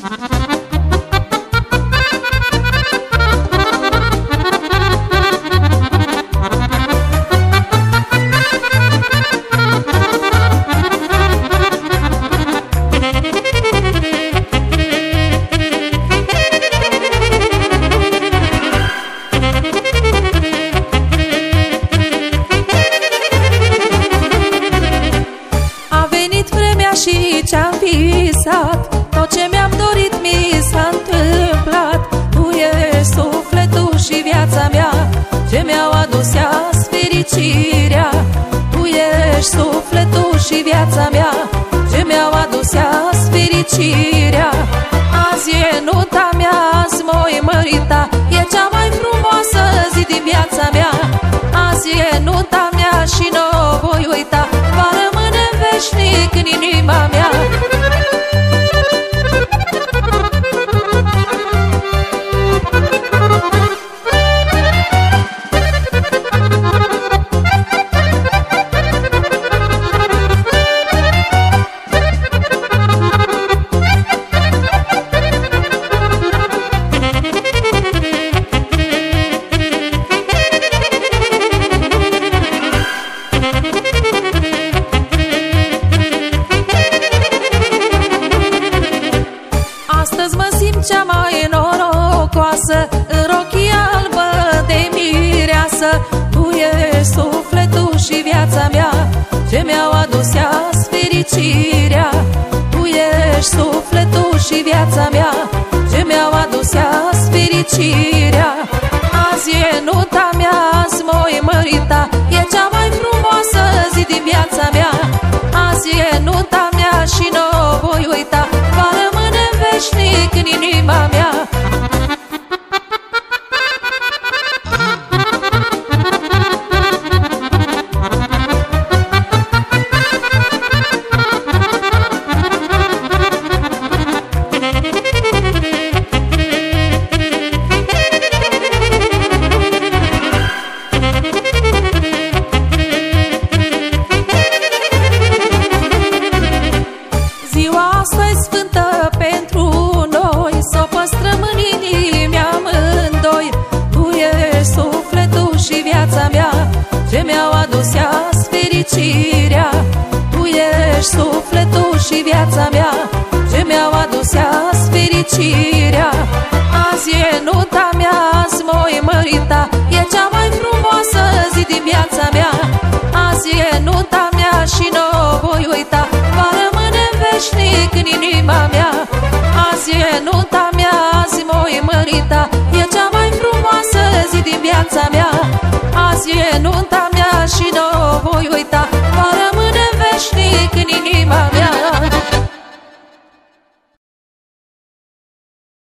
Și ce-am visat, tot ce mi-am dorit mi s-a întâmplat. Tu ești sufletul și viața mea, ce mi-au adus ea-s fericirea. Tu ești sufletul și viața mea, ce mi-au adus ea-s fericirea. Azi e nunta mea, azi m-oi mărita, e cea mai frumoasă zi din viața mea. Azi e nunta mea și n-o voi uita, va rămâne veșnic în inima mea. Astăzi mă simt cea mai norocoasă, în rochie albă de mireasă. Tu ești sufletul și viața mea, ce mi-au adus ea-s fericirea. Tu ești sufletul și viața mea, ce mi-au adus ea-s fericirea. Azi e nunta mea, azi m-oi mărita, e cea mai frumoasă zi din viața mea. Azi e nunta mea și n-o voi uita, va rămâne veșnic în inima mea. Ziua asta-i sfântă pentru noi, s-o păstrăm în inimi amândoi. Tu ești sufletul și viața mea, ce mi-au adus ea-s fericirea. Tu ești sufletul și viața mea, ce mi-au adus ea-s fericirea. Azi e nunta mea, azi m-oi mărita, e cea mai frumoasă zi din viața mea. Azi e nunta mea și n-o voi uita, va rămâne veșnic în inima mea. Azi e nunta mea, azi m-oi mărita, e cea mai frumoasă zi din viața mea. Azi e nunta mea și n-o voi uita.